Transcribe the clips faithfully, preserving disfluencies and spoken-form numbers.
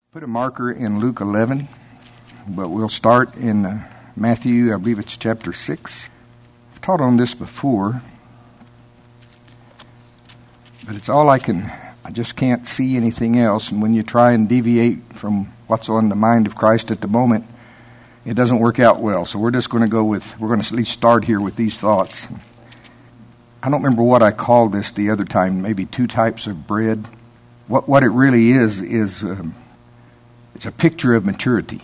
Put a marker in Luke eleven, but we'll start in uh, Matthew, I believe it's chapter six. I've taught on this before, but it's all I can, I just can't see anything else. And when you try and deviate from what's on the mind of Christ at the moment, it doesn't work out well. So we're just going to go with, we're going to at least start here with these thoughts. I don't remember what I called this the other time, maybe two types of bread. What, what it really is, is... Um, It's a picture of maturity.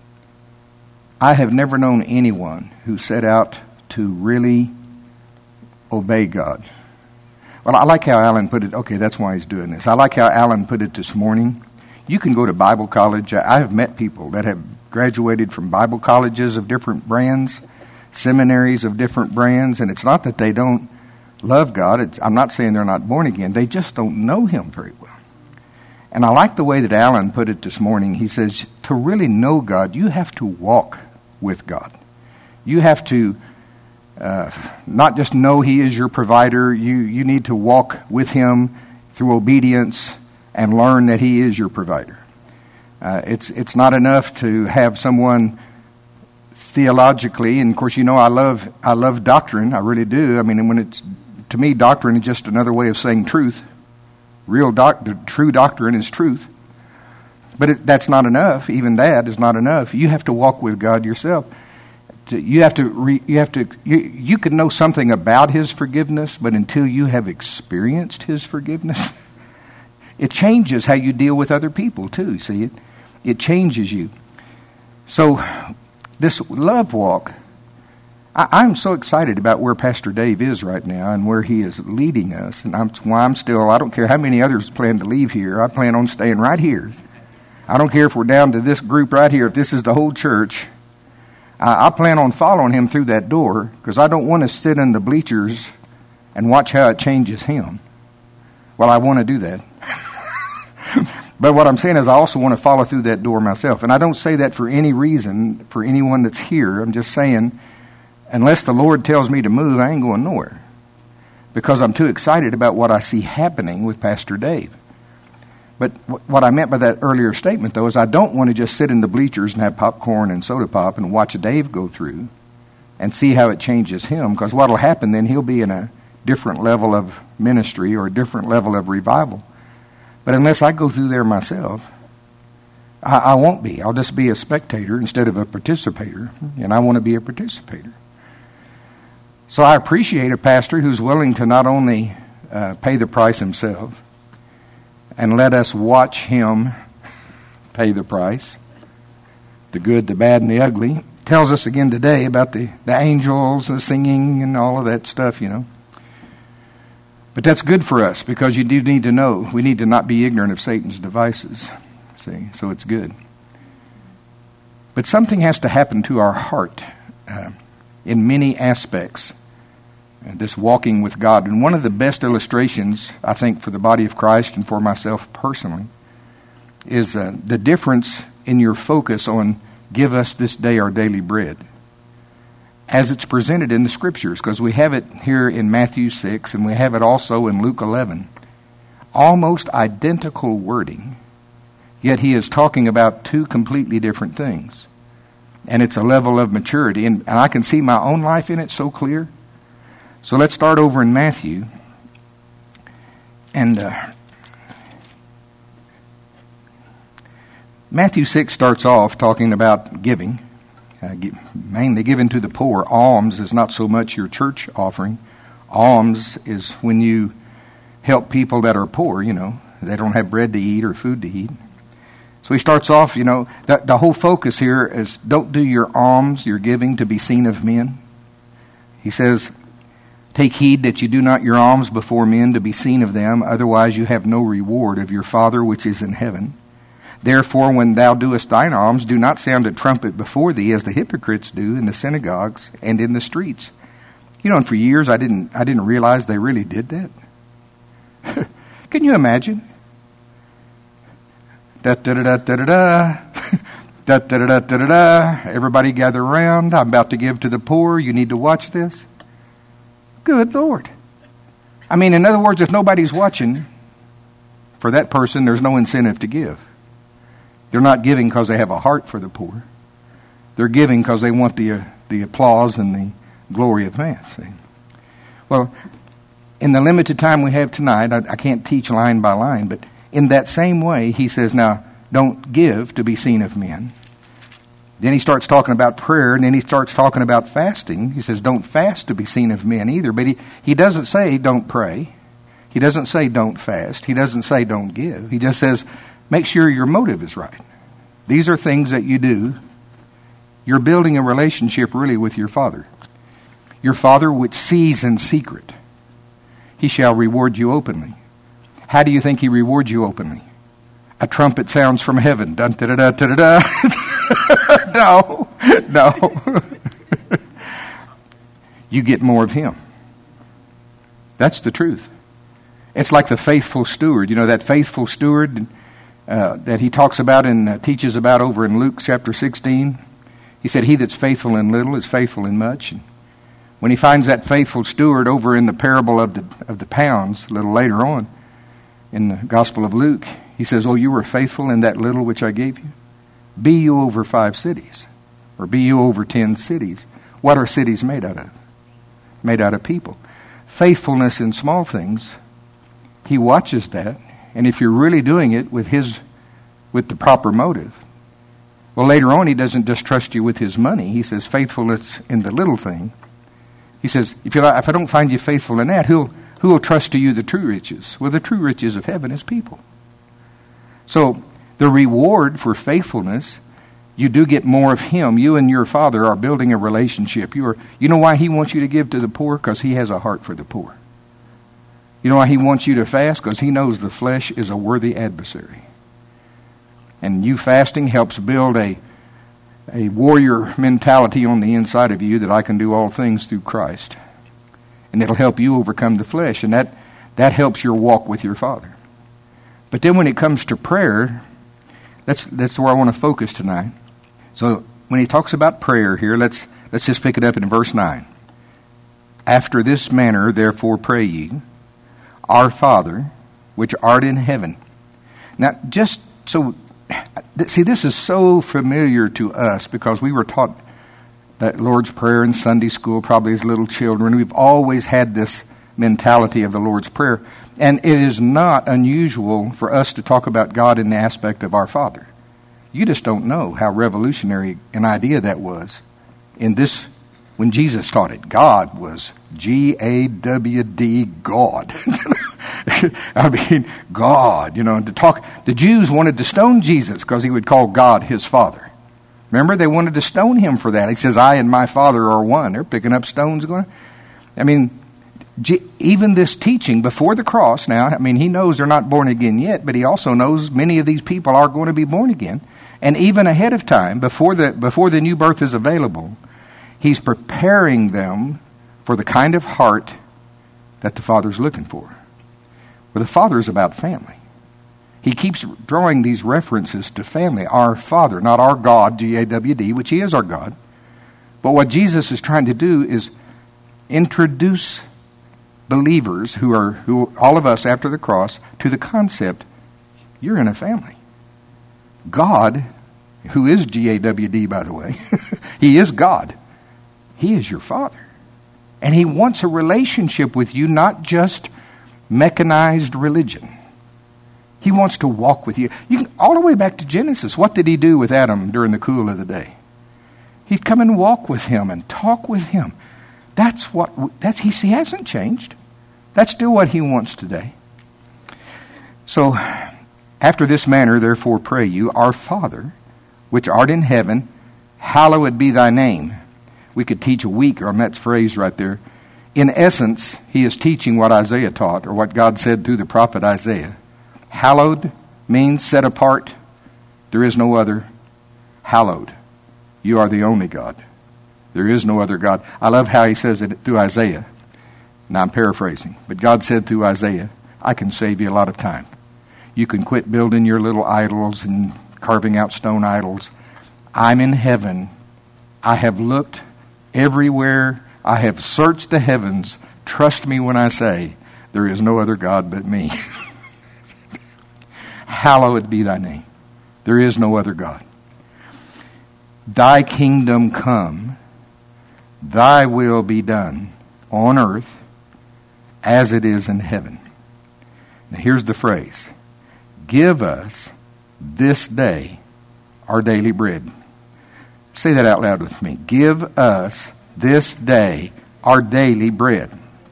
I have never known anyone who set out to really obey God. Well, I like how Alan put it. Okay, that's why he's doing this. I like how Alan put it this morning. You can go to Bible college. I have met people that have graduated from Bible colleges of different brands, seminaries of different brands, and it's not that they don't love God. It's, I'm not saying they're not born again. They just don't know Him very well. And I like the way that Alan put it this morning. He says, to really know God, you have to walk with God. You have to uh, not just know He is your provider. You, you need to walk with Him through obedience and learn that He is your provider. Uh, it's it's not enough to have someone theologically, and of course, you know, I love I love doctrine. I really do. I mean, when it's to me, doctrine is just another way of saying truth. Real doc, the true doctrine is truth. But it, that's not enough. Even that is not enough. You have to walk with God yourself. To, you have to, re, you have to, you, you can know something about His forgiveness, but until you have experienced His forgiveness, it changes how you deal with other people too, see it? It changes you. So, this love walk, I, I'm so excited about where Pastor Dave is right now and where he is leading us. And I'm, why I'm still, I don't care how many others plan to leave here. I plan on staying right here. I don't care if we're down to this group right here, if this is the whole church. I, I plan on following him through that door because I don't want to sit in the bleachers and watch how it changes him. Well, I want to do that. But what I'm saying is I also want to follow through that door myself. And I don't say that for any reason, for anyone that's here. I'm just saying, unless the Lord tells me to move, I ain't going nowhere. Because I'm too excited about what I see happening with Pastor Dave. But w- what I meant by that earlier statement, though, is I don't want to just sit in the bleachers and have popcorn and soda pop and watch Dave go through and see how it changes him. Because what will happen then, he'll be in a different level of ministry or a different level of revival. But unless I go through there myself, I, I won't be. I'll just be a spectator instead of a participator. And I want to be a participator. So I appreciate a pastor who's willing to not only uh, pay the price himself and let us watch him pay the price, the good, the bad, and the ugly. Tells us again today about the, the angels and singing and all of that stuff, you know. But that's good for us because you do need to know. We need to not be ignorant of Satan's devices. See, so it's good. But something has to happen to our heart uh, in many aspects. And this walking with God. And one of the best illustrations, I think, for the body of Christ and for myself personally, is uh, the difference in your focus on give us this day our daily bread. As it's presented in the Scriptures, because we have it here in Matthew six and we have it also in Luke eleven. Almost identical wording, yet he is talking about two completely different things. And it's a level of maturity, and, and I can see my own life in it so clear. So let's start over in Matthew. And uh, Matthew six starts off talking about giving. Uh, mainly given to the poor. Alms is not so much your church offering. Alms is when you help people that are poor, you know. They don't have bread to eat or food to eat. So he starts off, you know, the, the whole focus here is don't do your alms, your giving, to be seen of men. He says, take heed that you do not your alms before men to be seen of them, otherwise you have no reward of your Father which is in heaven. Therefore, when thou doest thine alms, do not sound a trumpet before thee, as the hypocrites do in the synagogues and in the streets. You know, and for years I didn't I didn't realize they really did that. Can you imagine? Da da da da da da da da da da da da. Everybody gather around. I'm about to give to the poor. You need to watch this. Good Lord. I mean, in other words, if nobody's watching, for that person, there's no incentive to give. They're not giving because they have a heart for the poor. They're giving because they want the uh, the applause and the glory of man. See? Well, in the limited time we have tonight, I, I can't teach line by line, but in that same way, he says, now, don't give to be seen of men. Then he starts talking about prayer, and then he starts talking about fasting. He says, don't fast to be seen of men either. But he, he doesn't say don't pray. He doesn't say don't fast. He doesn't say don't give. He just says, make sure your motive is right. These are things that you do. You're building a relationship really with your Father. Your Father which sees in secret, he shall reward you openly. How do you think he rewards you openly? A trumpet sounds from heaven. Dun, da, da, da, da, da. No, no. You get more of him. That's the truth. It's like the faithful steward. You know, that faithful steward uh, that he talks about and uh, teaches about over in Luke chapter sixteen. He said, he that's faithful in little is faithful in much. And when he finds that faithful steward over in the parable of the of the pounds a little later on in the Gospel of Luke, he says, oh, you were faithful in that little which I gave you? Be you over five cities, or be you over ten cities. What are cities made out of? Made out of people. Faithfulness in small things, he watches that, and if you're really doing it with his, with the proper motive, well, later on he doesn't just trust you with his money. He says faithfulness in the little thing. He says, if you if I don't find you faithful in that, who who will trust to you the true riches? Well, the true riches of heaven is people. So the reward for faithfulness, you do get more of him. You and your Father are building a relationship. You are. You know why he wants you to give to the poor? Because he has a heart for the poor. You know why he wants you to fast? Because he knows the flesh is a worthy adversary. And you fasting helps build a, a warrior mentality on the inside of you that I can do all things through Christ. And it'll help you overcome the flesh. And that, that helps your walk with your Father. But then when it comes to prayer, that's that's where I want to focus tonight. So when he talks about prayer here, let's let's just pick it up in verse nine. After this manner, therefore, pray ye, Our Father, which art in heaven. Now, just so, see, this is so familiar to us because we were taught that Lord's Prayer in Sunday school, probably as little children. We've always had this mentality of the Lord's Prayer. And it is not unusual for us to talk about God in the aspect of our Father. You just don't know how revolutionary an idea that was in this, when Jesus taught it. God was G A W D, God. I mean, God, you know, to talk, the Jews wanted to stone Jesus because he would call God his Father. Remember, they wanted to stone him for that. He says, I and my Father are one. They're picking up stones going. I mean, even this teaching before the cross now, I mean, he knows they're not born again yet, but he also knows many of these people are going to be born again. And even ahead of time, before the before the new birth is available, he's preparing them for the kind of heart that the Father's looking for. Well, the Father is about family. He keeps drawing these references to family. Our Father, not our God, G A W D, which he is our God. But what Jesus is trying to do is introduce believers who are, who all of us after the cross, to the concept, you're in a family. God, who is G A W D, by the way, he is God. He is your Father. And he wants a relationship with you, not just mechanized religion. He wants to walk with you. You can, all the way back to Genesis, what did he do with Adam during the cool of the day? He'd come and walk with him and talk with him. That's what, that's, he, he hasn't changed. That's still what he wants today. So, after this manner, therefore, pray you, Our Father, which art in heaven, hallowed be thy name. We could teach a week on that phrase right there. In essence, he is teaching what Isaiah taught, or what God said through the prophet Isaiah. Hallowed means set apart. There is no other. Hallowed. You are the only God. There is no other God. I love how he says it through Isaiah. Now I'm paraphrasing. But God said through Isaiah, I can save you a lot of time. You can quit building your little idols and carving out stone idols. I'm in heaven. I have looked everywhere. I have searched the heavens. Trust me when I say, there is no other God but me. Hallowed be thy name. There is no other God. Thy kingdom come, thy will be done on earth as it is in heaven. Now here's the phrase. Give us this day our daily bread. Say that out loud with me. Give us this day our daily bread.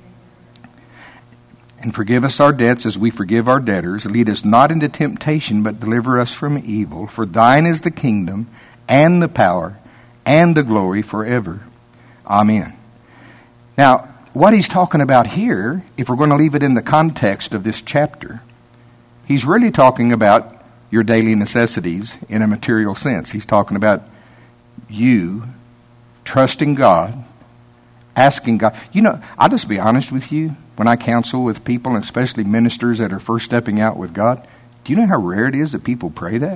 And forgive us our debts as we forgive our debtors. Lead us not into temptation, but deliver us from evil. For thine is the kingdom and the power and the glory forever. Amen. Now, what he's talking about here, if we're going to leave it in the context of this chapter, he's really talking about your daily necessities in a material sense. He's talking about you trusting God, asking God. You know, I'll just be honest with you. When I counsel with people, and especially ministers that are first stepping out with God, do you know how rare it is that people pray that?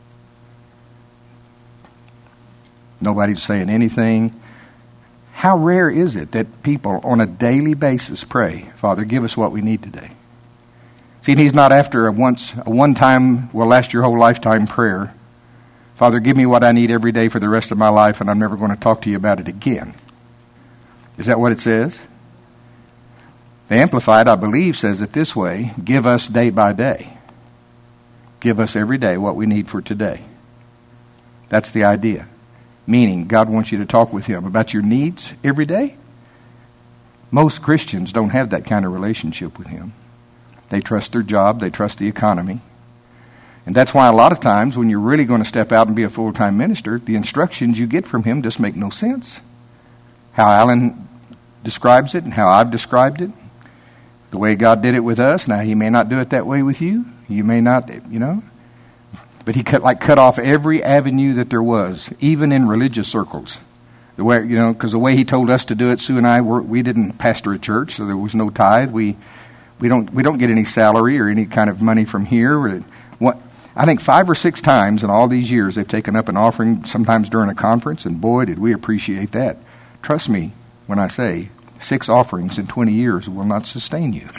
Nobody's saying anything. How rare is it that people on a daily basis pray, Father, give us what we need today? See, he's not after a once, a one-time, will last your whole lifetime prayer. Father, give me what I need every day for the rest of my life, and I'm never going to talk to you about it again. Is that what it says? The Amplified, I believe, says it this way, give us day by day. Give us every day what we need for today. That's the idea. Meaning, God wants you to talk with Him about your needs every day. Most Christians don't have that kind of relationship with Him. They trust their job, they trust the economy. And that's why a lot of times when you're really going to step out and be a full-time minister, the instructions you get from Him just make no sense. How Alan describes it and how I've described it. The way God did it with us, now He may not do it that way with you. You may not, you know. But He cut like cut off every avenue that there was, even in religious circles. The way, you know, because the way He told us to do it, Sue and I, were, we didn't pastor a church, so there was no tithe. We we don't we don't get any salary or any kind of money from here. What I think five or six times in all these years they've taken up an offering, sometimes during a conference, and boy, did we appreciate that. Trust me when I say six offerings in twenty years will not sustain you.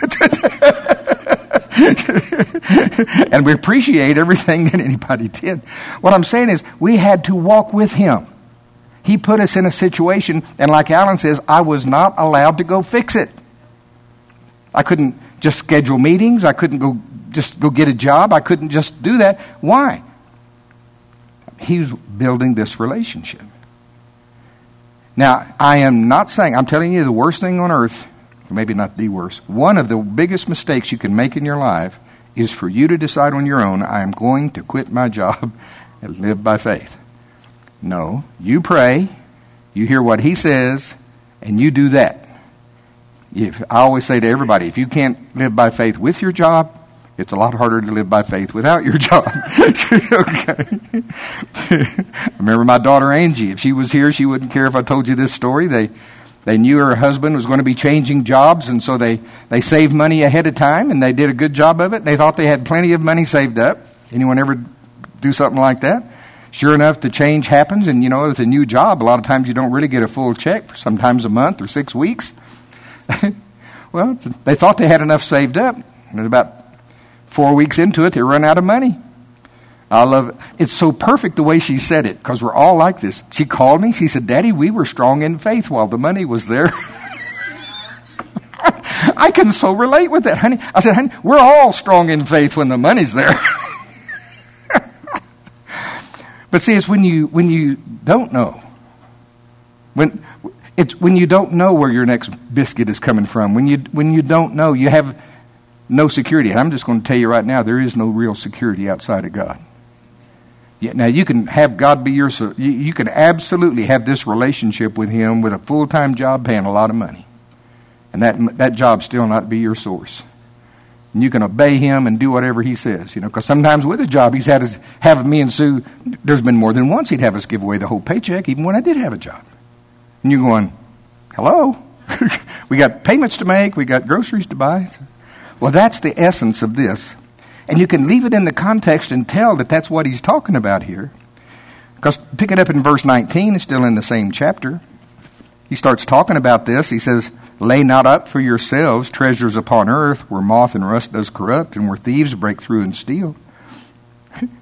And we appreciate everything that anybody did. What I'm saying is we had to walk with Him. He put us in a situation, and like Alan says, I was not allowed to go fix it. I couldn't just schedule meetings. I couldn't go just go get a job. I couldn't just do that. Why? He was building this relationship. Now, I am not saying, I'm telling you the worst thing on earth, maybe not the worst, one of the biggest mistakes you can make in your life is for you to decide on your own, I am going to quit my job and live by faith. No, you pray, you hear what He says, and you do that. If I always say to everybody, if you can't live by faith with your job, it's a lot harder to live by faith without your job. Okay. I remember my daughter Angie. If she was here, she wouldn't care if I told you this story. They they knew her husband was going to be changing jobs, and so they, they saved money ahead of time, and they did a good job of it. They thought they had plenty of money saved up. Anyone ever do something like that? Sure enough, the change happens, and you know, with a new job, a lot of times you don't really get a full check for sometimes a month or six weeks. Well, they thought they had enough saved up, and about four weeks into it, they run out of money. I love it. It's so perfect the way she said it, because we're all like this. She called me. She said, Daddy, we were strong in faith while the money was there. I can so relate with that, honey. I said, honey, we're all strong in faith when the money's there. But see, it's when you when you don't know. When it's when you don't know where your next biscuit is coming from. When you when you don't know, you have no security. And I'm just going to tell you right now, there is no real security outside of God. Yeah, now, you can have God be your... You, you can absolutely have this relationship with Him with a full-time job paying a lot of money. And that that job still not be your source. And you can obey Him and do whatever He says. You know, because sometimes with a job, He's had us... Have me and Sue... There's been more than once He'd have us give away the whole paycheck, even when I did have a job. And you're going, hello? We got payments to make. We got groceries to buy. Well, that's the essence of this. And you can leave it in the context and tell that that's what he's talking about here. Because pick it up in verse nineteen, it's still in the same chapter. He starts talking about this. He says, lay not up for yourselves treasures upon earth, where moth and rust does corrupt, and where thieves break through and steal.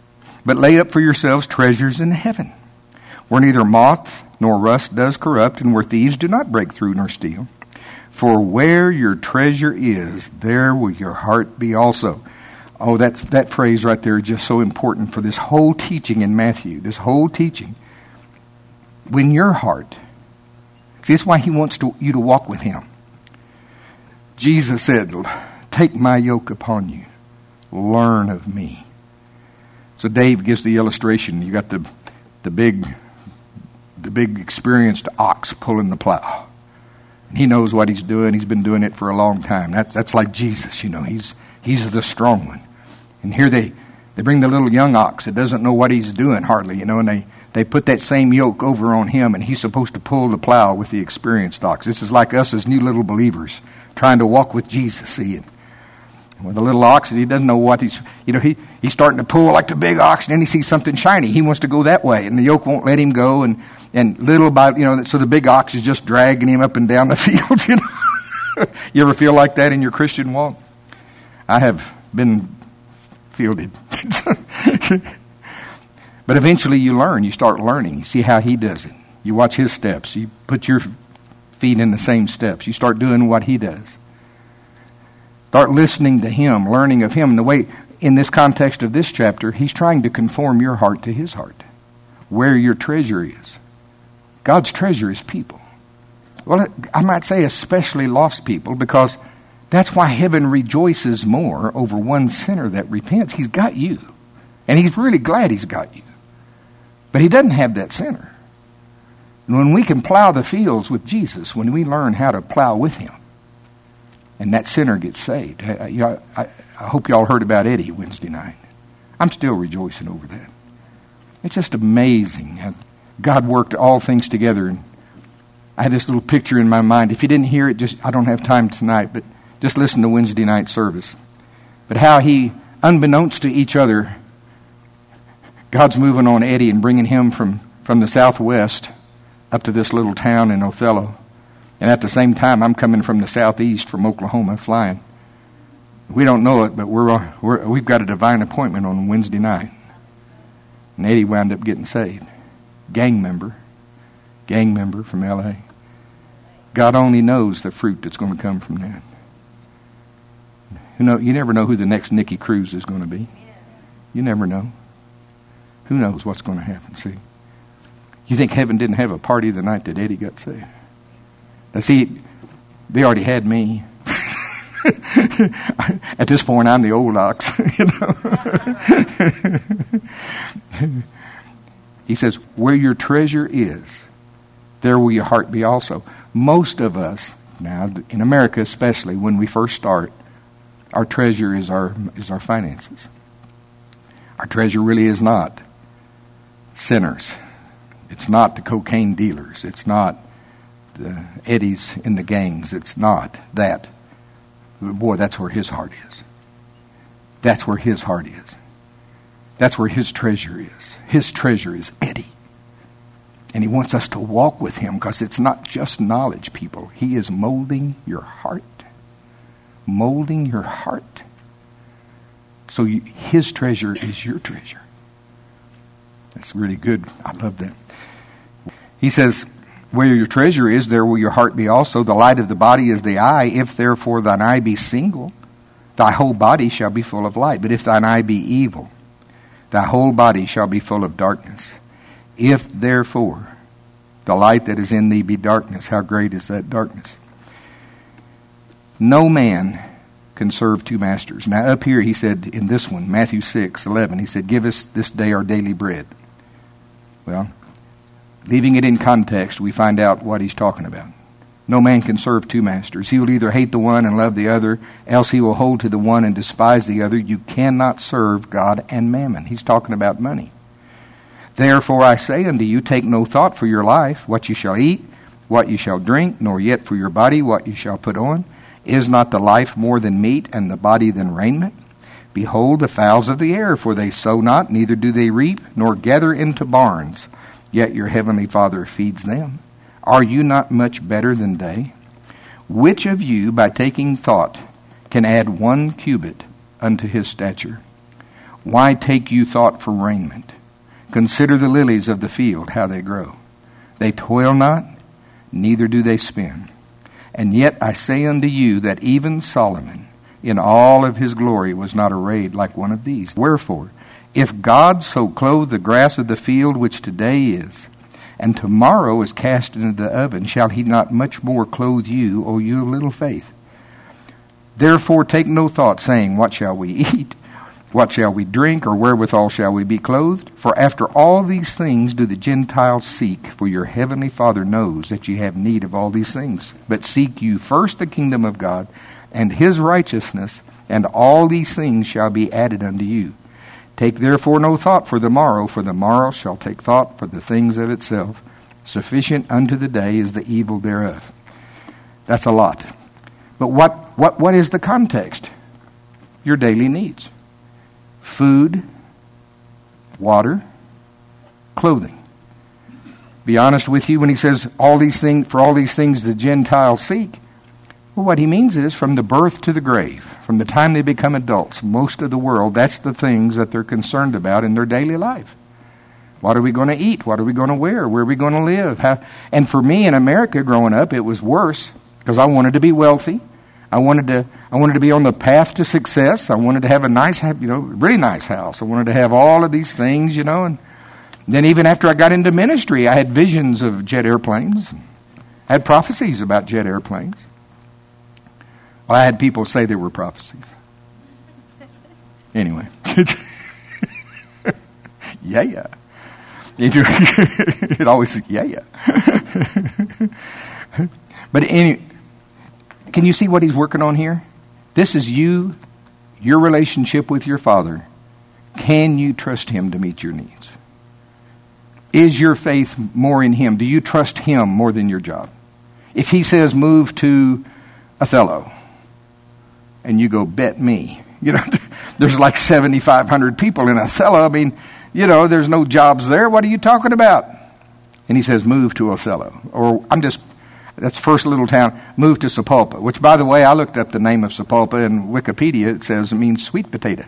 But lay up for yourselves treasures in heaven, where neither moth nor rust does corrupt, and where thieves do not break through nor steal. For where your treasure is, there will your heart be also. Oh, that's, that phrase right there is just so important for this whole teaching in Matthew, this whole teaching. When your heart, see, that's why he wants to, you to walk with him. Jesus said, take my yoke upon you. Learn of me. So Dave gives the illustration. You got the the big the big experienced ox pulling the plow. He knows what he's doing. He's been doing it for a long time. That's that's like Jesus, you know. He's he's the strong one. And here they, they bring the little young ox that doesn't know what he's doing hardly, you know, and they, they put that same yoke over on him, and he's supposed to pull the plow with the experienced ox. This is like us as new little believers trying to walk with Jesus, see it. With the little ox, he doesn't know what he's, you know, he, he's starting to pull like the big ox, and then he sees something shiny. He wants to go that way, and the yoke won't let him go, and, and little by, you know, so the big ox is just dragging him up and down the field, you know. You ever feel like that in your Christian walk? I have been fielded. But eventually you learn, you start learning. You see how he does it. You watch his steps. You put your feet in the same steps. You start doing what he does. Start listening to him, learning of him. And the way, in this context of this chapter, he's trying to conform your heart to his heart. Where your treasure is. God's treasure is people. Well, I might say especially lost people, because that's why heaven rejoices more over one sinner that repents. He's got you. And he's really glad he's got you. But he doesn't have that sinner. And when we can plow the fields with Jesus, when we learn how to plow with him, and that sinner gets saved. I, you know, I, I hope y'all heard about Eddie Wednesday night. I'm still rejoicing over that. It's just amazing how God worked all things together. And I have this little picture in my mind. If you didn't hear it, just I don't have time tonight, but just listen to Wednesday night service. But how he, unbeknownst to each other, God's moving on Eddie and bringing him from, from the southwest up to this little town in Othello. And at the same time, I'm coming from the southeast, from Oklahoma, flying. We don't know it, but we're, we're, we've got a divine appointment on Wednesday night. And Eddie wound up getting saved. Gang member. Gang member from L A. God only knows the fruit that's going to come from that. You know, you never know who the next Nicky Cruz is going to be. You never know. Who knows what's going to happen, see? You think heaven didn't have a party the night that Eddie got saved? Now, see, they already had me. At this point, I'm the old ox, you know. He says, where your treasure is, there will your heart be also. Most of us, now in America especially, when we first start, our treasure is our is our finances. Our treasure really is not sinners. It's not the cocaine dealers. It's not the Eddies in the gangs. It's not that. Boy, that's where his heart is. That's where his heart is. That's where his treasure is. His treasure is Eddie. And he wants us to walk with him, because it's not just knowledge, people. He is molding your heart. Molding your heart. So you, his treasure is your treasure. That's really good. I love that. He says, where your treasure is, there will your heart be also. The light of the body is the eye. If therefore thine eye be single, thy whole body shall be full of light. But if thine eye be evil, thy whole body shall be full of darkness. If therefore the light that is in thee be darkness, how great is that darkness? No man can serve two masters. Now up here he said in this one, Matthew six eleven, he said, give us this day our daily bread. Well, leaving it in context, we find out what he's talking about. No man can serve two masters. He will either hate the one and love the other, else he will hold to the one and despise the other. You cannot serve God and mammon. He's talking about money. Therefore I say unto you, take no thought for your life, what you shall eat, what you shall drink, nor yet for your body, what you shall put on. Is not the life more than meat, and the body than raiment? Behold the fowls of the air, for they sow not, neither do they reap, nor gather into barns, yet your heavenly Father feeds them. Are you not much better than they? Which of you, by taking thought, can add one cubit unto his stature? Why take you thought for raiment? Consider the lilies of the field, how they grow. They toil not, neither do they spin. And yet I say unto you that even Solomon, in all of his glory, was not arrayed like one of these. Wherefore, if God so clothe the grass of the field, which today is, and tomorrow is cast into the oven, shall he not much more clothe you, O you of little faith? Therefore take no thought, saying, what shall we eat? What shall we drink? Or wherewithal shall we be clothed? For after all these things do the Gentiles seek, for your heavenly Father knows that ye have need of all these things. But seek you first the kingdom of God, and his righteousness, and all these things shall be added unto you. Take therefore no thought for the morrow, for the morrow shall take thought for the things of itself. Sufficient unto the day is the evil thereof. That's a lot. But what, what, what is the context? Your daily needs. Food, water, clothing. Be honest with you when he says all these things, for all these things the Gentiles seek. Well, what he means is from the birth to the grave, from the time they become adults, most of the world, that's the things that they're concerned about in their daily life. What are we going to eat? What are we going to wear? Where are we going to live? How? And for me in America growing up, it was worse because I wanted to be wealthy. I wanted to I wanted to be on the path to success. I wanted to have a nice, you know, really nice house. I wanted to have all of these things, you know. And then even after I got into ministry, I had visions of jet airplanes. I had prophecies about jet airplanes. Well, I had people say they were prophecies. Anyway. yeah, yeah. It always, yeah, yeah. But any, can you see what he's working on here? This is you, your relationship with your Father. Can you trust him to meet your needs? Is your faith more in him? Do you trust him more than your job? If he says move to Othello, and you go, bet me. You know, there's like seventy-five hundred people in Othello. I mean, you know, there's no jobs there. What are you talking about? And he says, move to Othello. Or I'm just, that's first little town, move to Sapulpa. Which, by the way, I looked up the name of Sapulpa in Wikipedia. It says it means sweet potato.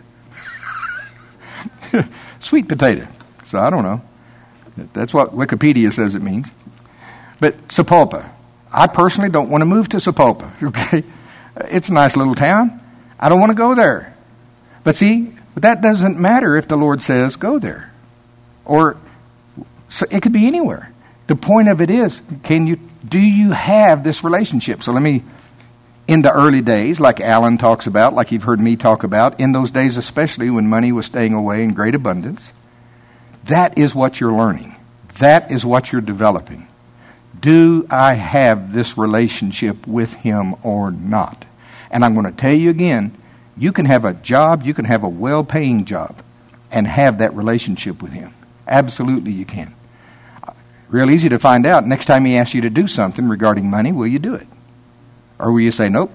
Sweet potato. So I don't know. That's what Wikipedia says it means. But Sapulpa. I personally don't want to move to Sapulpa, okay? It's a nice little town. I don't want to go there. But see, that doesn't matter if the Lord says go there. Or so it could be anywhere. The point of it is, can you do you have this relationship? So let me, in the early days, like Alan talks about, like you've heard me talk about, in those days especially when money was staying away in great abundance, that is what you're learning. That is what you're developing. Do I have this relationship with him or not? And I'm going to tell you again, you can have a job, you can have a well-paying job, and have that relationship with him. Absolutely you can. Real easy to find out. Next time he asks you to do something regarding money, will you do it? Or will you say, nope?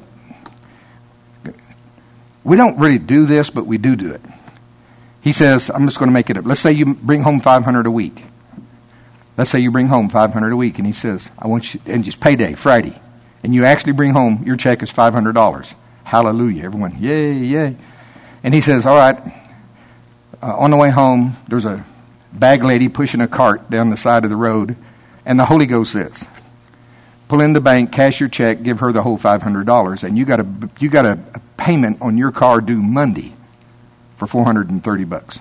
We don't really do this, but we do do it. He says, I'm just going to make it up. Let's say you bring home five hundred dollars a week. Let's say you bring home five hundred dollars a week, and he says, I want you, and just payday, Friday, and you actually bring home, your check is five hundred dollars. Hallelujah. Everyone, yay, yay. And he says, all right, uh, on the way home, there's a bag lady pushing a cart down the side of the road, and the Holy Ghost says, pull in the bank, cash your check, give her the whole five hundred dollars, and you got a, you got a, a payment on your car due Monday for four hundred thirty bucks.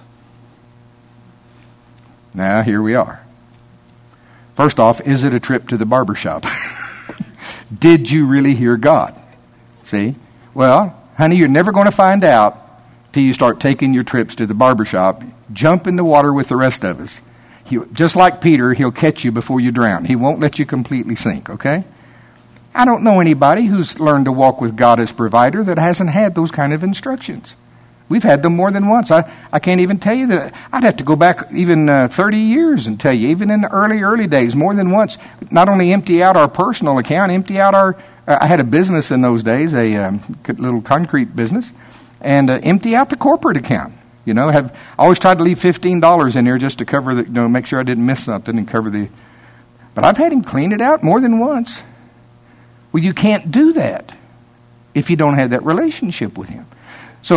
Now, here we are. First off, is it a trip to the barber shop? Did you really hear God? See? Well, honey, you're never going to find out till you start taking your trips to the barber shop. Jump in the water with the rest of us. He, just like Peter, he'll catch you before you drown. He won't let you completely sink, okay? I don't know anybody who's learned to walk with God as provider that hasn't had those kind of instructions. We've had them more than once. I, I can't even tell you that. I'd have to go back even uh, thirty years and tell you, even in the early, early days, more than once, not only empty out our personal account, empty out our, uh, I had a business in those days, a um, little concrete business, and uh, empty out the corporate account. You know, have I always tried to leave fifteen dollars in there just to cover the, you know, make sure I didn't miss something and cover the, but I've had him clean it out more than once. Well, you can't do that if you don't have that relationship with him. So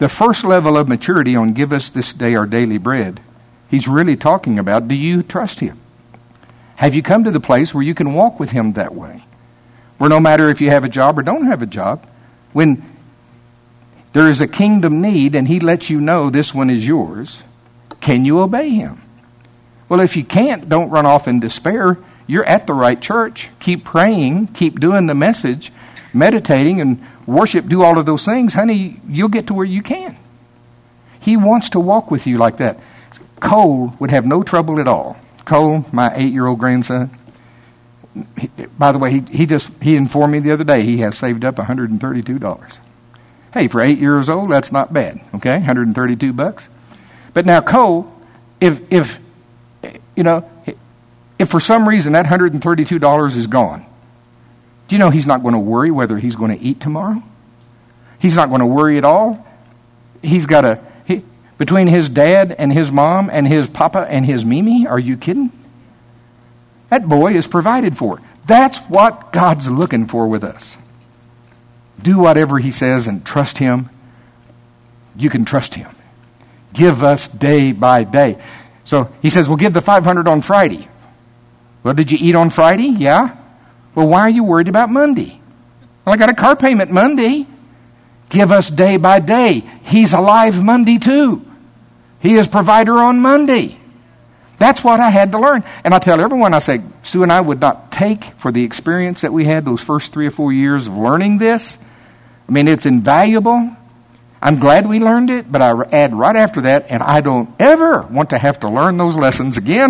the first level of maturity on give us this day our daily bread, he's really talking about, do you trust him? Have you come to the place where you can walk with him that way? Where no matter if you have a job or don't have a job, when there is a kingdom need and he lets you know this one is yours, can you obey him? Well, if you can't, don't run off in despair. You're at the right church. Keep praying. Keep doing the message, meditating and worship. Do all of those things. Honey, you'll get to where you can. He wants to walk with you like that. Cole would have no trouble at all. Cole, my eight-year-old grandson, he, by the way, he, he just he informed me the other day he has saved up one hundred thirty-two dollars. Hey, for eight years old, that's not bad. Okay, one hundred thirty-two bucks. But now Cole, if if you know, if for some reason that one hundred thirty-two dollars is gone, do you know he's not going to worry whether he's going to eat tomorrow? He's not going to worry at all. He's got a he, between his dad and his mom and his papa and his Mimi. Are you kidding? That boy is provided for. That's what God's looking for with us. Do whatever he says and trust him. You can trust him. Give us day by day. So he says, well, give the five hundred on Friday. Well, did you eat on Friday? Yeah. Well, why are you worried about Monday? Well, I got a car payment Monday. Give us day by day. He's alive Monday too. He is provider on Monday. That's what I had to learn. And I tell everyone, I say, Sue and I would not take for the experience that we had those first three or four years of learning this. I mean, it's invaluable. I'm glad we learned it, but I add right after that, and I don't ever want to have to learn those lessons again.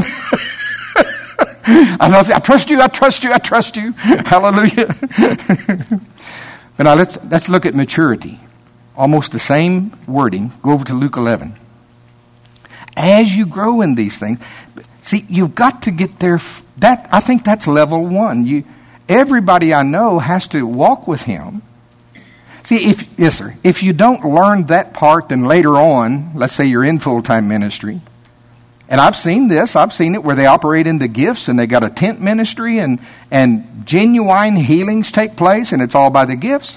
I love you. I trust you. I trust you. I trust you. Hallelujah. But now let's let's look at maturity. Almost the same wording. Go over to Luke eleven. As you grow in these things, see, you've got to get there. That I think that's level one. You, everybody I know has to walk with him. See, if yes, sir. If you don't learn that part, then later on, let's say you're in full-time ministry, and I've seen this. I've seen it where they operate in the gifts, and they got a tent ministry, and and genuine healings take place, and it's all by the gifts.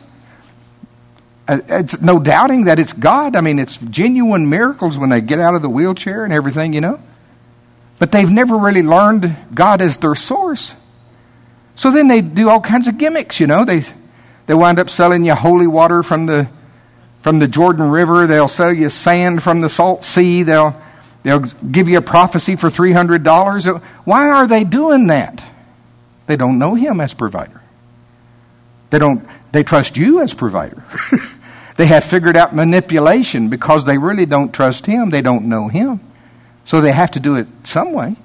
It's no doubting that it's God. I mean, it's genuine miracles when they get out of the wheelchair and everything, you know. But they've never really learned God as their source. So then they do all kinds of gimmicks, you know. They they wind up selling you holy water from the from the Jordan River. They'll sell you sand from the salt sea. They'll they'll give you a prophecy for three hundred dollars. Why are they doing that? They don't know him as provider. They don't. They trust you as provider. They have figured out manipulation because they really don't trust him. They don't know him. So they have to do it some way.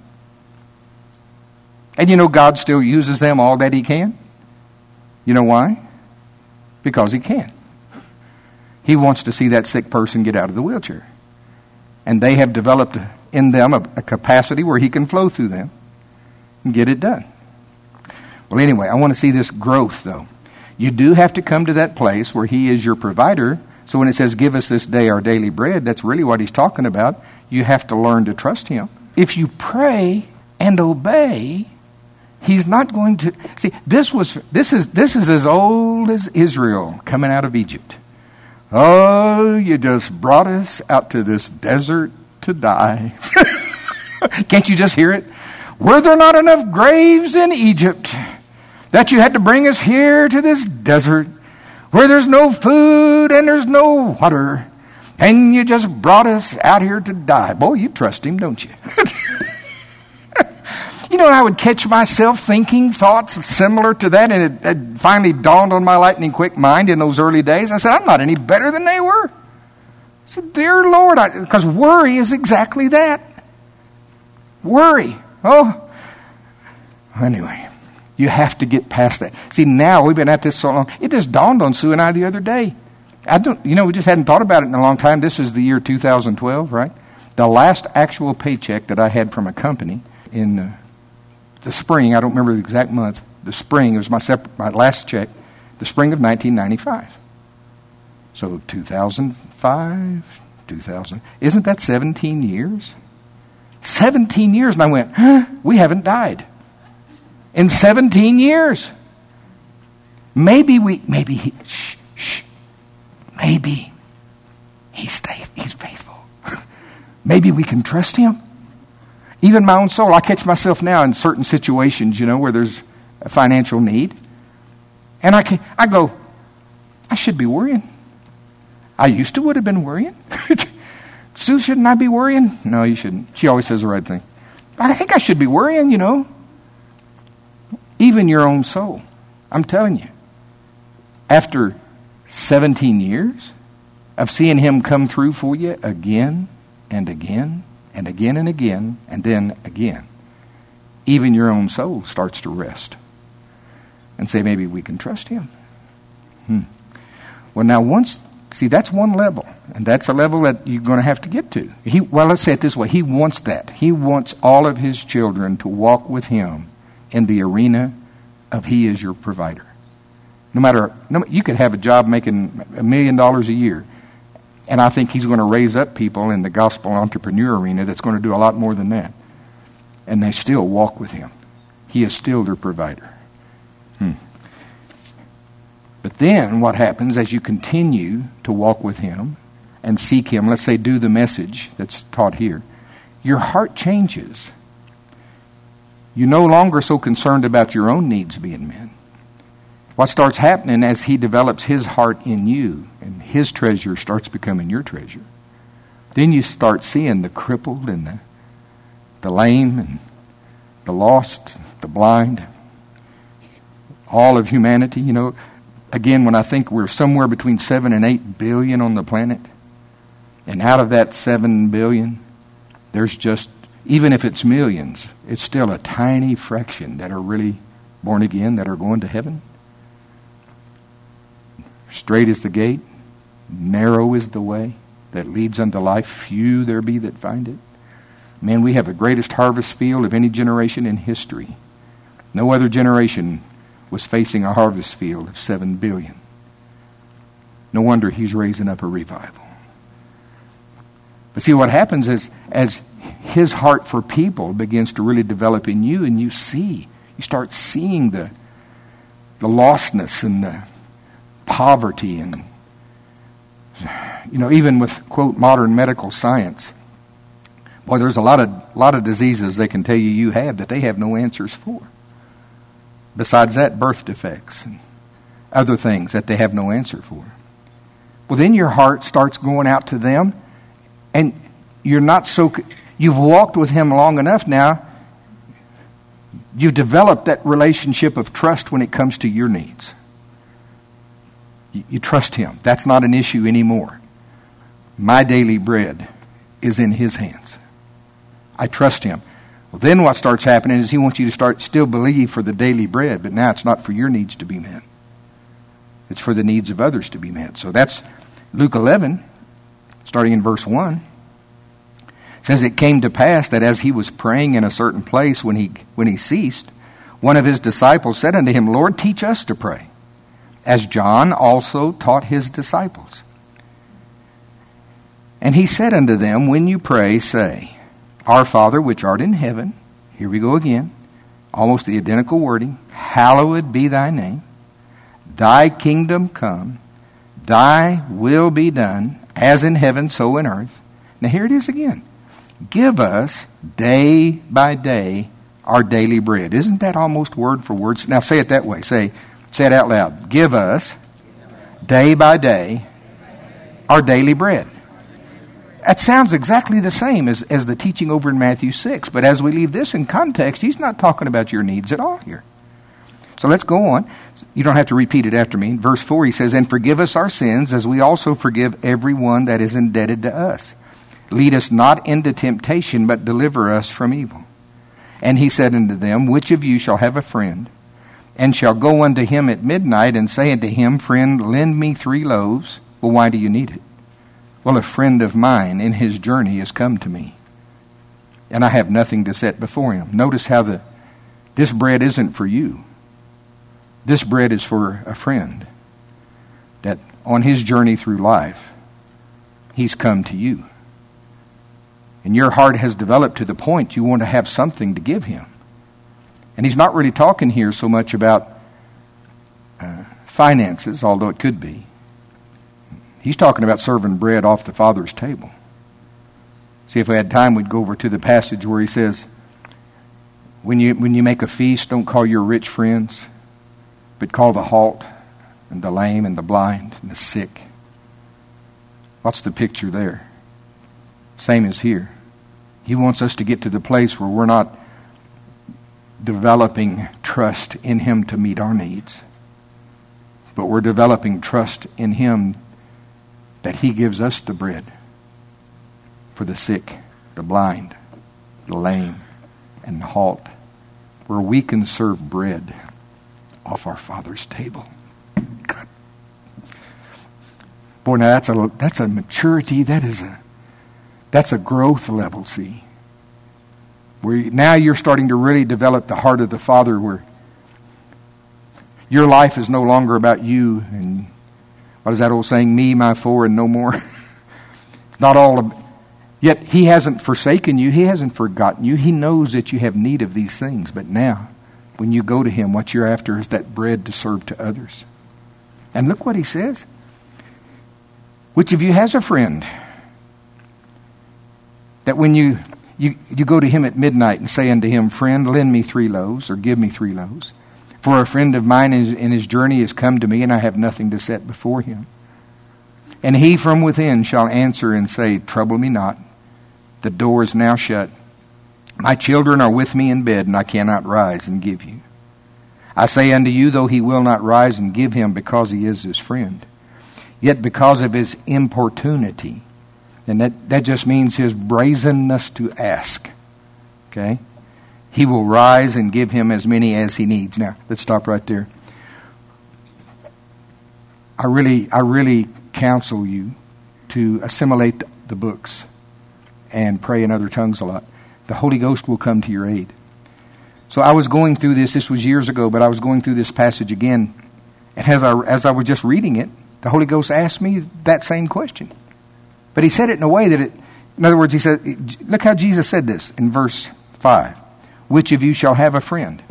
And you know, God still uses them all that he can. You know why? Because he can. He wants to see that sick person get out of the wheelchair. And they have developed in them a, a capacity where he can flow through them and get it done. Well, anyway, I want to see this growth, though. You do have to come to that place where he is your provider. So when it says, give us this day our daily bread, that's really what he's talking about. You have to learn to trust him. If you pray and obey, he's not going to... See, this was this is this is as old as Israel coming out of Egypt. Oh, you just brought us out to this desert to die. Can't you just hear it? Were there not enough graves in Egypt that you had to bring us here to this desert where there's no food and there's no water, and you just brought us out here to die? Boy, you trust him, don't you? You know, I would catch myself thinking thoughts similar to that, and it, it finally dawned on my lightning quick mind in those early days. I said, I'm not any better than they were. I said, dear Lord, because worry is exactly that. Worry. Oh, anyway. You have to get past that. See, now we've been at this so long. It just dawned on Sue and I the other day. I don't, you know, we just hadn't thought about it in a long time. This is the year two thousand twelve, right? The last actual paycheck that I had from a company in uh, the spring, I don't remember the exact month, the spring, it was my, separate, my last check, the spring of nineteen ninety-five. So two thousand five, two thousand, isn't that seventeen years? seventeen years, and I went, huh, we haven't died. In seventeen years. Maybe we, maybe he, shh, shh, maybe He's safe. He's faithful. Maybe we can trust him. Even my own soul, I catch myself now in certain situations, you know, where there's a financial need. And I can, I go, I should be worrying. I used to would have been worrying. Sue, shouldn't I be worrying? No, you shouldn't. She always says the right thing. I think I should be worrying, you know. Even your own soul. I'm telling you. After seventeen years of seeing him come through for you again and again and again and again and then again, even your own soul starts to rest and say, maybe we can trust him. Hmm. Well, now once, see, that's one level, and that's a level that you're going to have to get to. He, well, let's say it this way. He wants that. He wants all of his children to walk with him in the arena of he is your provider. No matter, no, you could have a job making a million dollars a year, and I think he's going to raise up people in the gospel entrepreneur arena that's going to do a lot more than that. And they still walk with him. He is still their provider. Hmm. But then what happens as you continue to walk with him and seek him, let's say do the message that's taught here, your heart changes. You're no longer so concerned about your own needs being met. What starts happening as he develops his heart in you and his treasure starts becoming your treasure, then you start seeing the crippled and the, the lame and the lost, the blind, all of humanity. You know, again, when I think we're somewhere between seven and eight billion on the planet, and out of that seven billion, there's just, even if it's millions, it's still a tiny fraction that are really born again, that are going to heaven. Straight is the gate, narrow is the way that leads unto life. Few there be that find it. Man, we have the greatest harvest field of any generation in history. No other generation was facing a harvest field of seven billion. No wonder he's raising up a revival. But see, what happens is, as his heart for people begins to really develop in you, and you see, you start seeing the, the lostness and the poverty, and, you know, even with, quote, modern medical science, boy, there's a lot of lot of diseases they can tell you you have that they have no answers for. Besides that, birth defects and other things that they have no answer for. Well, then your heart starts going out to them, and you're not so, you've walked with him long enough now, you've developed that relationship of trust when it comes to your needs. You, you trust him. That's not an issue anymore. My daily bread is in his hands. I trust him. Well, then what starts happening is he wants you to start still believe for the daily bread, but now it's not for your needs to be met. It's for the needs of others to be met. So that's Luke eleven, starting in verse one. It says, it came to pass that as he was praying in a certain place, when he when he ceased, one of his disciples said unto him, Lord, teach us to pray, as John also taught his disciples. And he said unto them, when you pray, say, Our Father which art in heaven, here we go again, almost the identical wording, hallowed be thy name, thy kingdom come, thy will be done, as in heaven, so in earth. Now here it is again. Give us day by day our daily bread. Isn't that almost word for word? Now say it that way. Say, say it out loud. Give us day by day our daily bread. That sounds exactly the same as, as the teaching over in Matthew six. But as we leave this in context, he's not talking about your needs at all here. So let's go on. You don't have to repeat it after me. Verse four, he says, and forgive us our sins as we also forgive everyone that is indebted to us. Lead us not into temptation, but deliver us from evil. And he said unto them, which of you shall have a friend, and shall go unto him at midnight, and say unto him, Friend, lend me three loaves. Well, why do you need it? Well, a friend of mine in his journey has come to me, and I have nothing to set before him. Notice how the this bread isn't for you. This bread is for a friend that on his journey through life, he's come to you. And your heart has developed to the point you want to have something to give him. And he's not really talking here so much about uh, finances, although it could be. He's talking about serving bread off the Father's table. See, if we had time, we'd go over to the passage where he says, when you when you make a feast, don't call your rich friends, but call the halt and the lame and the blind and the sick. What's the picture there? Same as here. He wants us to get to the place where we're not developing trust in Him to meet our needs, but we're developing trust in Him that He gives us the bread for the sick, the blind, the lame, and the halt, where we can serve bread off our Father's table. God. Boy, now that's a that's a maturity. That is a that's a growth level. See, where now you're starting to really develop the heart of the Father, where your life is no longer about you and what is that old saying? Me, my four, and no more. It's not all. Of, yet He hasn't forsaken you. He hasn't forgotten you. He knows that you have need of these things. But now, when you go to Him, what you're after is that bread to serve to others. And look what He says. Which of you has a friend that when you, you, you go to him at midnight and say unto him, friend, lend me three loaves, or give me three loaves. For a friend of mine in, in his journey has come to me, and I have nothing to set before him. And he from within shall answer and say, trouble me not. The door is now shut. My children are with me in bed, and I cannot rise and give you. I say unto you, though he will not rise and give him because he is his friend, yet because of his importunity, and that, that just means his brazenness to ask, okay, he will rise and give him as many as he needs. Now, let's stop right there. I really, I really counsel you to assimilate the, the books and pray in other tongues a lot. The Holy Ghost will come to your aid. So I was going through this, this was years ago, but I was going through this passage again. And as I, as I was just reading it, the Holy Ghost asked me that same question. But He said it in a way that it, in other words, He said, look how Jesus said this in verse five. Which of you shall have a friend?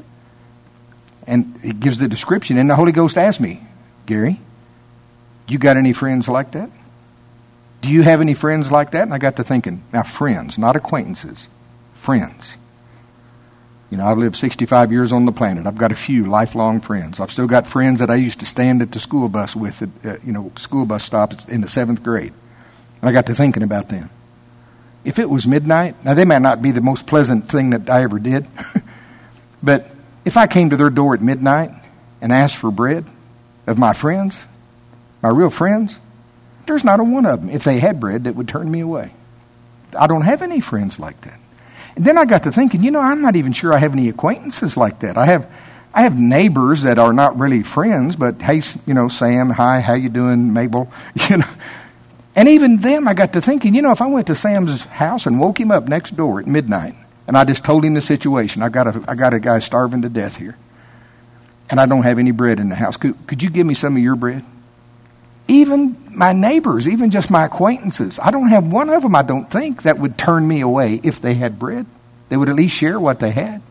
And He gives the description. And the Holy Ghost asked me, Gary, you got any friends like that? Do you have any friends like that? And I got to thinking, now friends, not acquaintances, friends. You know, I've lived sixty-five years on the planet. I've got a few lifelong friends. I've still got friends that I used to stand at the school bus with, at, uh, you know, school bus stop in the seventh grade. And I got to thinking about them. If it was midnight, now they might not be the most pleasant thing that I ever did, but if I came to their door at midnight and asked for bread of my friends, my real friends, there's not a one of them, if they had bread, that would turn me away. I don't have any friends like that. And then I got to thinking, you know, I'm not even sure I have any acquaintances like that. I have I have neighbors that are not really friends, but hey, you know, Sam, hi, how you doing, Mabel? You know. And even them, I got to thinking, you know, if I went to Sam's house and woke him up next door at midnight, and I just told him the situation, I got a I got a guy starving to death here, and I don't have any bread in the house. Could, could you give me some of your bread? Even my neighbors, even just my acquaintances, I don't have one of them, I don't think, that would turn me away if they had bread. They would at least share what they had.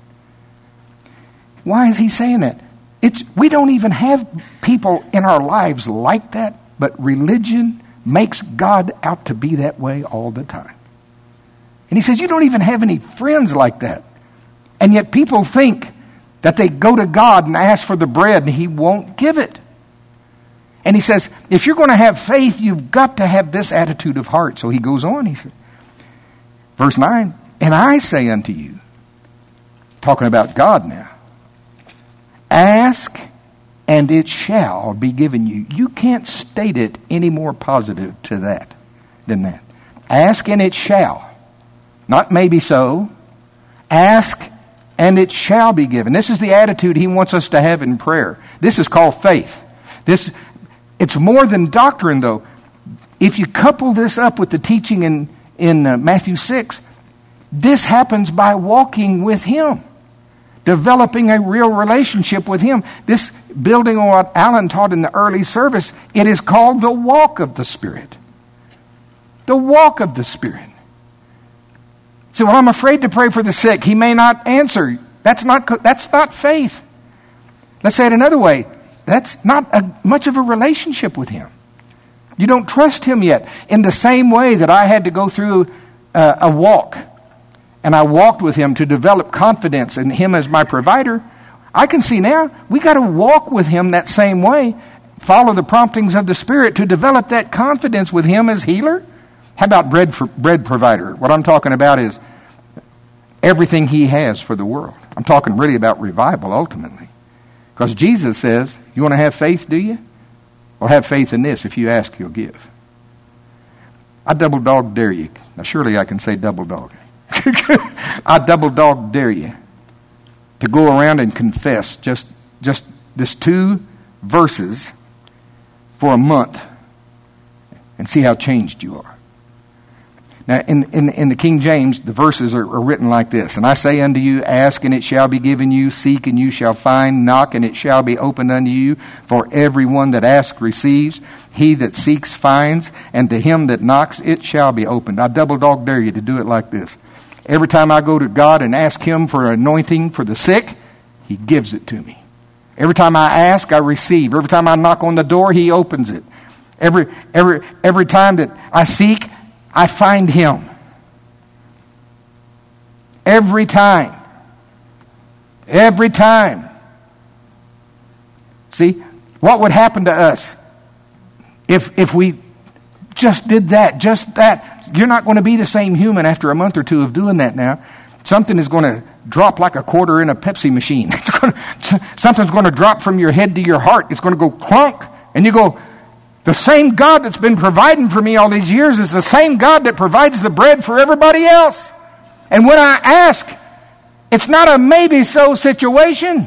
Why is He saying that? It's we don't even have people in our lives like that, but religion makes God out to be that way all the time. And He says, you don't even have any friends like that. And yet people think that they go to God and ask for the bread and He won't give it. And He says, if you're going to have faith, you've got to have this attitude of heart. So He goes on, He said, verse nine, and I say unto you, talking about God now, ask and it shall be given you. You can't state it any more positive to that than that. Ask and it shall. Not maybe so. Ask and it shall be given. This is the attitude He wants us to have in prayer. This is called faith. This, it's more than doctrine, though. If you couple this up with the teaching in, in uh, Matthew six, this happens by walking with Him. Developing a real relationship with Him. This, building on what Alan taught in the early service, it is called the walk of the Spirit. The walk of the Spirit. So, well, I'm afraid to pray for the sick. He may not answer. That's not, that's not faith. Let's say it another way. That's not a, much of a relationship with Him. You don't trust Him yet. In the same way that I had to go through a, a walk, and I walked with Him to develop confidence in Him as my provider, I can see now we got to walk with Him that same way, follow the promptings of the Spirit to develop that confidence with Him as healer. How about bread for, bread provider? What I'm talking about is everything He has for the world. I'm talking really about revival ultimately. Because Jesus says, you want to have faith, do you? Well, have faith in this. If you ask, He'll give. I double dog dare you. Now, surely I can say double dog. I double dog dare you to go around and confess just, just this two verses for a month and see how changed you are. Now, in, in, in the King James, the verses are, are written like this. And I say unto you, ask and it shall be given you, seek and you shall find, knock and it shall be opened unto you. For everyone that asks receives, he that seeks finds, and to him that knocks it shall be opened. I double dog dare you to do it like this. Every time I go to God and ask Him for anointing for the sick, He gives it to me. Every time I ask, I receive. Every time I knock on the door, He opens it. Every, every, every time that I seek, I find Him. Every time. Every time. See, what would happen to us if if we just did that, just that? You're not going to be the same human after a month or two of doing that now. Something is going to drop like a quarter in a Pepsi machine. It's going to, something's going to drop from your head to your heart. It's going to go clunk. And you go, the same God that's been providing for me all these years is the same God that provides the bread for everybody else. And when I ask, it's not a maybe so situation.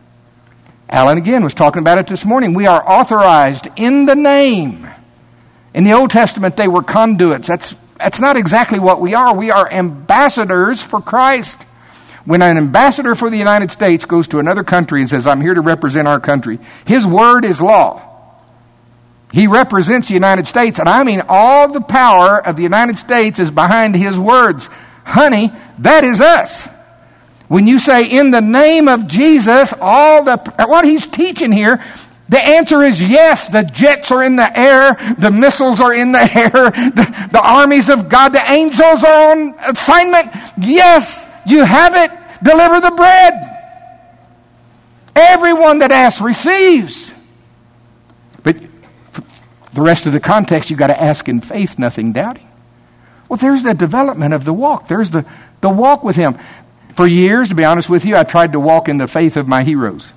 Alan again was talking about it this morning. We are authorized in the name. In the Old Testament, they were conduits. That's, that's not exactly what we are. We are ambassadors for Christ. When an ambassador for the United States goes to another country and says, I'm here to represent our country, his word is law. He represents the United States, and I mean all the power of the United States is behind his words. Honey, that is us. When you say, in the name of Jesus, all the what he's teaching here, the answer is yes. The jets are in the air. The missiles are in the air. The, the armies of God, the angels are on assignment. Yes, you have it. Deliver the bread. Everyone that asks receives. But the rest of the context, you've got to ask in faith, nothing doubting. Well, there's the development of the walk. There's the, the walk with Him. For years, to be honest with you, I tried to walk in the faith of my heroes.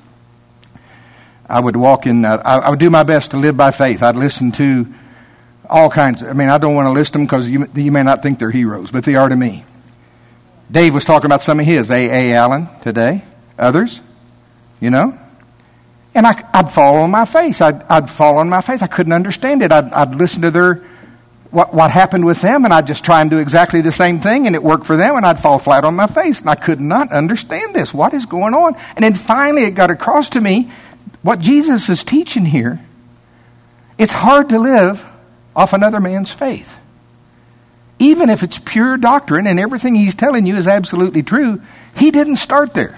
I would walk in, uh, I, I would do my best to live by faith. I'd listen to all kinds. Of, I mean, I don't want to list them because you, you may not think they're heroes, but they are to me. Dave was talking about some of his, A A. Allen today, others, you know. And I, I'd fall on my face. I'd, I'd fall on my face. I couldn't understand it. I'd, I'd listen to their what, what happened with them, and I'd just try and do exactly the same thing, and it worked for them, and I'd fall flat on my face. And I could not understand this. What is going on? And then finally it got across to me what Jesus is teaching here. It's hard to live off another man's faith. Even if it's pure doctrine and everything he's telling you is absolutely true, he didn't start there.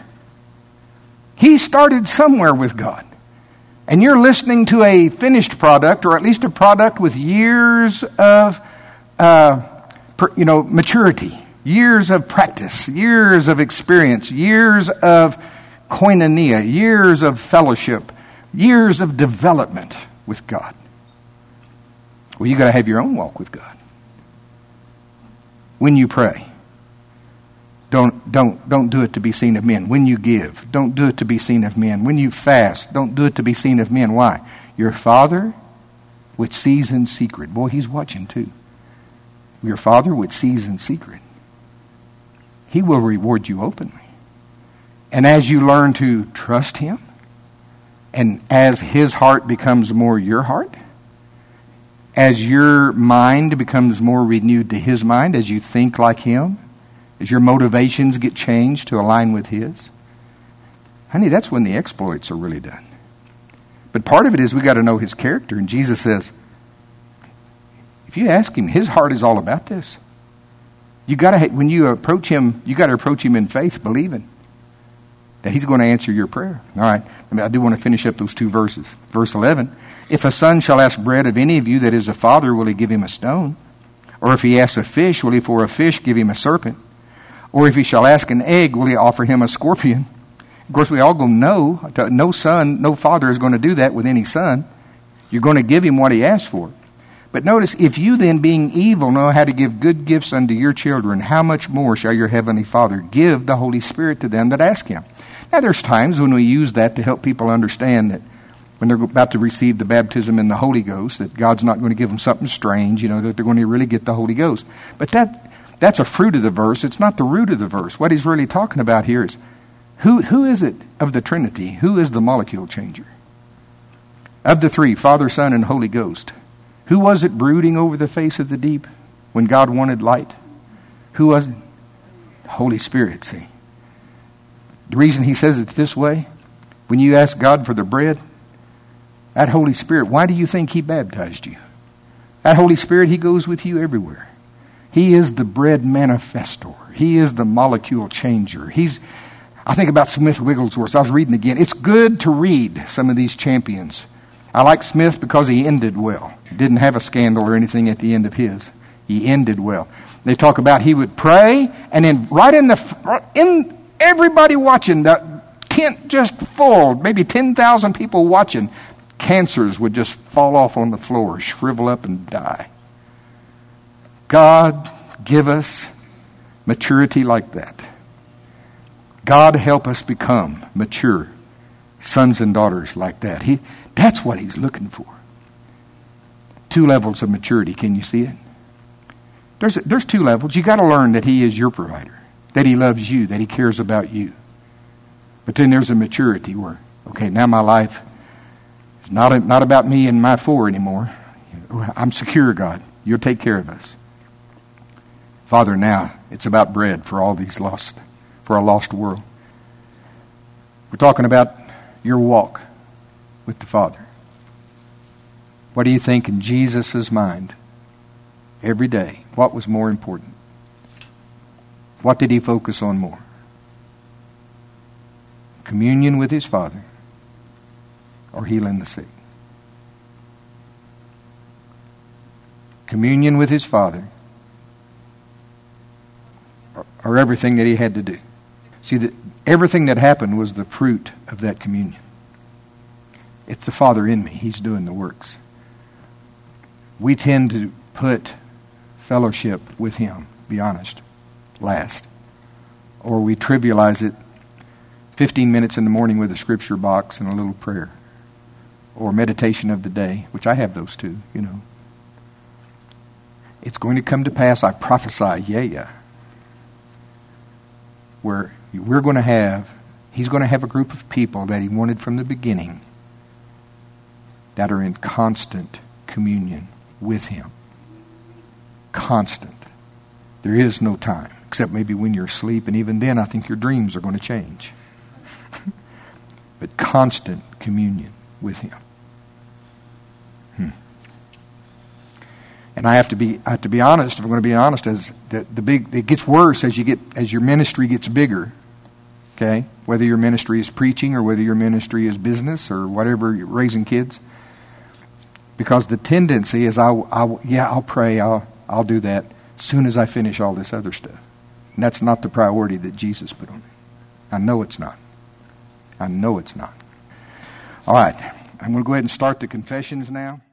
He started somewhere with God. And you're listening to a finished product, or at least a product with years of, uh, per, you know, maturity, years of practice, years of experience, years of koinonia, years of fellowship, years of development with God. Well, you got to have your own walk with God. When you pray, don't don't don't do it to be seen of men. When you give, don't do it to be seen of men. When you fast, don't do it to be seen of men. Why? Your Father, which sees in secret. Boy, He's watching too. Your Father, which sees in secret, He will reward you openly. And as you learn to trust Him, and as His heart becomes more your heart, as your mind becomes more renewed to His mind, as you think like Him, as your motivations get changed to align with His, honey, that's when the exploits are really done. But part of it is we got to know His character. And Jesus says, if you ask Him, His heart is all about this. You got to, when you approach Him, you got to approach Him in faith, believing. that He's going to answer your prayer. All right. I mean, I do want to finish up those two verses. Verse eleven. If a son shall ask bread of any of you that is a father, will he give him a stone? Or if he asks a fish, will he for a fish give him a serpent? Or if he shall ask an egg, will he offer him a scorpion? Of course, we all go, no. No son, no father is going to do that with any son. You're going to give him what he asks for. But notice, if you then, being evil, know how to give good gifts unto your children, how much more shall your heavenly Father give the Holy Spirit to them that ask Him? Now, there's times when we use that to help people understand that when they're about to receive the baptism in the Holy Ghost, that God's not going to give them something strange, you know, that they're going to really get the Holy Ghost. But that that's a fruit of the verse. It's not the root of the verse. What he's really talking about here is, who who is it of the Trinity? Who is the molecule changer? Of the three, Father, Son, and Holy Ghost, who was it brooding over the face of the deep when God wanted light? Who was it? The Holy Spirit, see. The reason he says it this way, when you ask God for the bread, that Holy Spirit, why do you think He baptized you? That Holy Spirit, He goes with you everywhere. He is the bread manifestor. He is the molecule changer. He's, I think about Smith Wigglesworth. I was reading again. It's good to read some of these champions. I like Smith because he ended well. He didn't have a scandal or anything at the end of his. He ended well. They talk about he would pray, and then right in the, in everybody watching, the tent just full, maybe ten thousand people watching, cancers would just fall off on the floor, shrivel up and die. God, give us maturity like that. God, help us become mature sons and daughters like that. He, that's what He's looking for. Two levels of maturity. Can you see it? There's, there's two levels. You got to learn that He is your provider, that He loves you, that He cares about you. But then there's a maturity where, okay, now my life is not, not about me and my four anymore. I'm secure, God. You'll take care of us. Father, now it's about bread for all these lost, for a lost world. We're talking about your walk with the Father. What do you think in Jesus' mind every day? What was more important? What did He focus on more? Communion with His Father or healing the sick? Communion with His Father or, or everything that He had to do. See, that everything that happened was the fruit of that communion. It's the Father in me. He's doing the works. We tend to put fellowship with Him, be honest, last. Or we trivialize it fifteen minutes in the morning with a scripture box and a little prayer. Or meditation of the day, which I have those too, you know. It's going to come to pass, I prophesy, yeah, yeah, where we're going to have, He's going to have a group of people that He wanted from the beginning that are in constant communion with Him. Constant. There is no time, except maybe when you're asleep, and even then I think your dreams are going to change. But constant communion with Him. Hmm. And I have to be I have to be honest, if I'm going to be honest, as the, the big it gets worse as you get as your ministry gets bigger. Okay? Whether your ministry is preaching or whether your ministry is business or whatever, you're raising kids. Because the tendency is, I, I, yeah, I'll pray, I'll, I'll do that as soon as I finish all this other stuff. And that's not the priority that Jesus put on me. I know it's not. I know it's not. All right, I'm going to go ahead and start the confessions now.